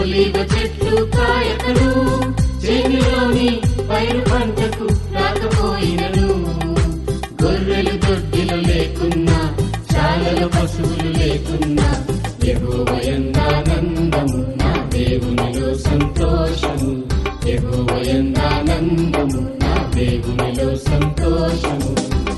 ఒలీవ చెట్లు కాయకను, చేనులోని పైరు పంటకు రాకపోయినను, గొర్రెలు దొడ్డిలు లేకున్నా, చాలల పశువులు లేకున్నా, యెహోవా యందు ఆనందము, నా దేవునిలో సంతోషము. యెహోవా యందు ఆనందము, నా దేవునిలో సంతోషము.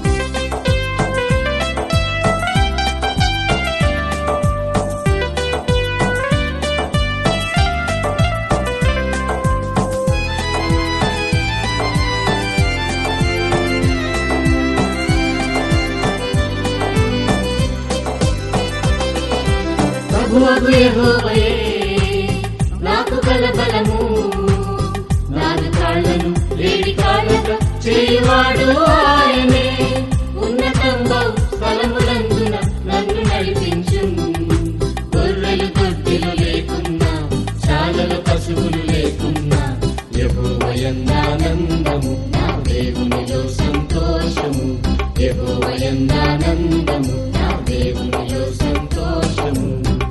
ప్రభువగు యెహోవాయే నాకు గల బలము, నాది కాళ్లను లేడి కాళ్లగా చేయువాడు ఆయనే. ఉన్నతంబౌ స్థలములందున నన్ను నడిపించును, గొర్రెలు దొడ్డిలు లేకున్నా, చాలల పశువులు లేకున్నా, యెహోవా యందు ఆనందము, నా దేవునిలో సంతోషము. యెహోవా యందు ఆనందము, నా దేవునిలో సంతోషము.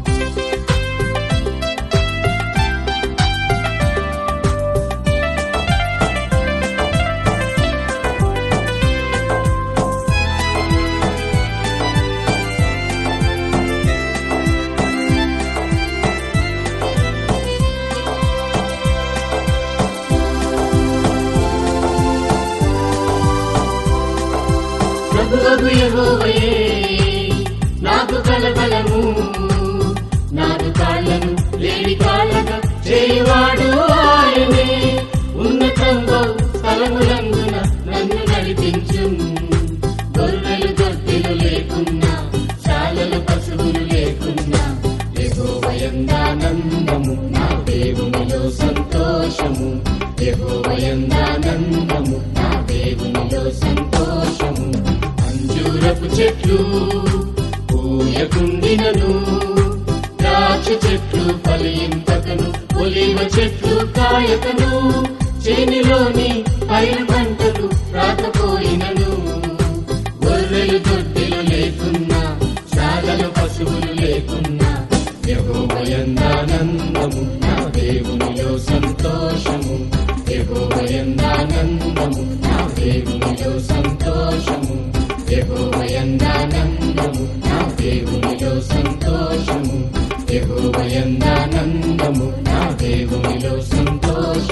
ప్రభువగు యెహోవాయే నాకు గల బలము, నాదు కాళ్లను లేడి కాళ్లగా చేయువాడు ఆయనే. ఉన్నతంబౌ స్థలములందున నన్ను నడిపించును, గొర్రెలు దొడ్డిలు లేకున్నా, చాలల పశువులు లేకున్నా, యెహోవా యందు ఆనందము, నా దేవునిలో సంతోషము. యెహోవా యందు ఆనందము, నా దేవునిలో సంతోషము. అంజూరపు చెట్లు పూయకుండినను, ద్రాక్ష చెట్లు ఫలింపకను, ఒలీవ చెట్లు కాయకను, చేనులోని పైరు పంటలు రాకపోయినను, గొర్రెలు దొడ్డిలు లేకున్నా, చాలల పశువులు లేకున్నా, యెహోవా యందు ఆనందము, నా దేవునిలో సంతోషము. యెహోవా యందు ఆనందము, నా దేవునిలో సంతోషము. యెహోవా యందు ఆనందము, నా దేవునిలో సంతోషము. యెహోవా యందు ఆనందము, నా దేవునిలో సంతోషము.